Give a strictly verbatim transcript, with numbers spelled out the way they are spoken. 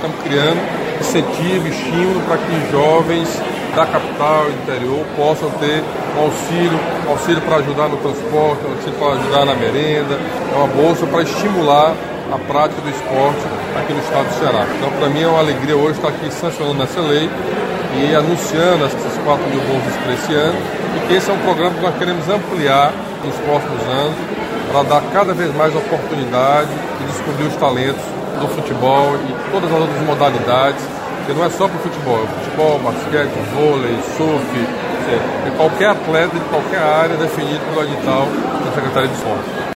estamos criando incentivo, estímulo para que jovens da capital e do interior possam ter um auxílio, um auxílio para ajudar no transporte, um auxílio para ajudar na merenda, é uma bolsa para estimular a prática do esporte aqui no estado do Ceará. Então, para mim é uma alegria hoje estar aqui sancionando essa lei e anunciando essas quatro mil bolsas para esse ano, porque esse é um programa que nós queremos ampliar nos próximos anos para dar cada vez mais oportunidade de descobrir os talentos do futebol e todas as outras modalidades, porque não é só para o futebol, é futebol, basquete, vôlei, surf, é qualquer atleta de qualquer área definido pelo edital da Secretaria de Esporte.